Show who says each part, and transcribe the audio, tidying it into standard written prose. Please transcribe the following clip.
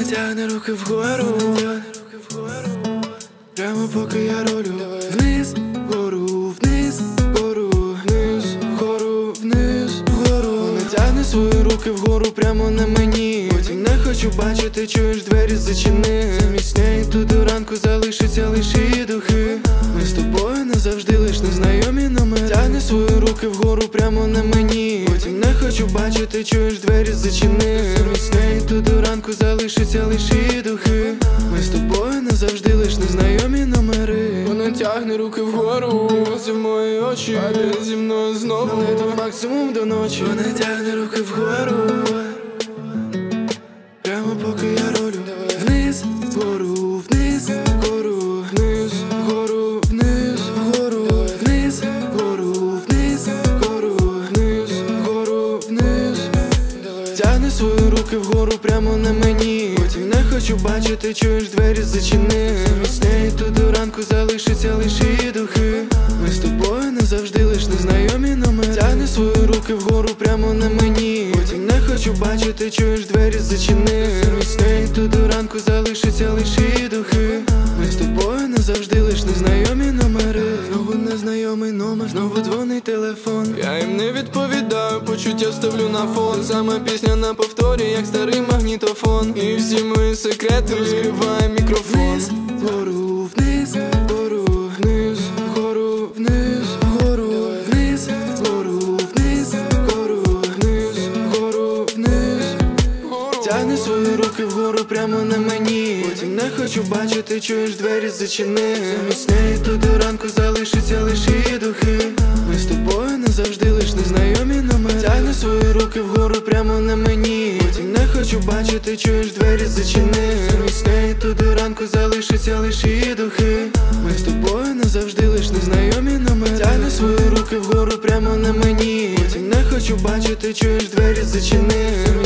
Speaker 1: тягне руки вгору, прямо поки я ролю. Вниз, вгору, вниз, вгору, вниз, вгору, вниз, вгору. Вона тягне свої руки вгору прямо на мені. Потім не хочу бачити, чуєш, двері зачини. Замість неї тут до ранку залишиться лише її духи. Ми з тобою назавжди лиш незнайомі номери. Тягне свої руки вгору прямо на мені. Потім не хочу бачити, чуєш, двері зачини. Замість неї тут до ранку залишиться лише її духи. Ми з тобою назавжди лиш незнайомі номери. Вона тягне руки вгору, зі мої очі, а зі мною знову то максимум до ночі. Вона тягне руки вгору, прямо поки я ролю. Вниз, вгору, вниз, вгору, вниз, вгору, вниз, вгору, вниз, вгору, вниз, вгору, вниз, вгору, вниз. Тягне свої руки вгору прямо на мені. Потім не хочу бачити, чуєш, двері зачини. Замість неї тут до ранку залишиться лише її духи. Ми з тобою назавжди лиш незнайомі номери. Тягне свої руки вгору прямо на мені. Потім не хочу бачити, чуєш, двері зачини. Замість неї тут до ранку залишиться лише її духи. Ми з тобою назавжди лиш незнайомі номери. Знову незнайомий номер, знову дзвонить телефон. Я їм не відповідаю, почуття ставлю на фон. Сама пісня на повторі, як старий магнітофон. І всі мої секрети розкриває мікрофон. Вниз, вгору, вниз, вгору, вниз, вгору, вниз, вгору, вниз, вгору, вниз, вгору, вниз, вгору, вниз. Тягне свої руки вгору прямо на мені. Потім не хочу бачити, чуєш, двері зачини. Замість неї тут до ранку залишиться лише її духи. Ми з тобою назавжди лиш незнайомі номери. Тягне свої руки вгору прямо на мені. Потім не хочу бачити, чуєш, двері зачини. Замість неї тут до ранку залишиться лише її духи. Ми з тобою назавжди лиш незнайомі номери. Тягне свої руки вгору прямо на мені. Потім не хочу бачити, чуєш, двері зачини.